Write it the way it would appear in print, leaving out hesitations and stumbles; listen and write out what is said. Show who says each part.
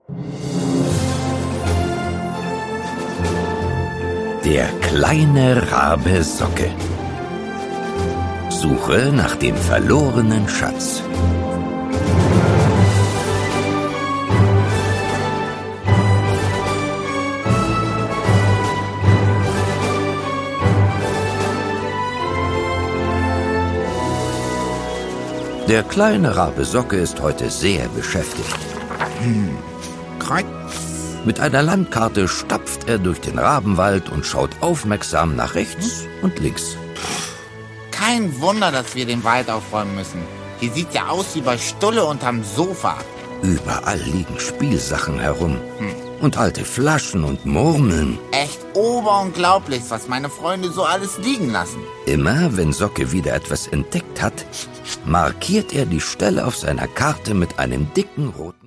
Speaker 1: Der kleine Rabe Socke. Suche nach dem verlorenen Schatz. Der kleine Rabe Socke ist heute sehr beschäftigt. Mit einer Landkarte stapft er durch den Rabenwald und schaut aufmerksam nach rechts und links.
Speaker 2: Kein Wunder, dass wir den Wald aufräumen müssen. Hier sieht ja aus wie bei Stulle unterm Sofa.
Speaker 1: Überall liegen Spielsachen herum. Und alte Flaschen und Murmeln.
Speaker 2: Echt oberunglaublich, was meine Freunde so alles liegen lassen.
Speaker 1: Immer wenn Socke wieder etwas entdeckt hat, markiert er die Stelle auf seiner Karte mit einem dicken roten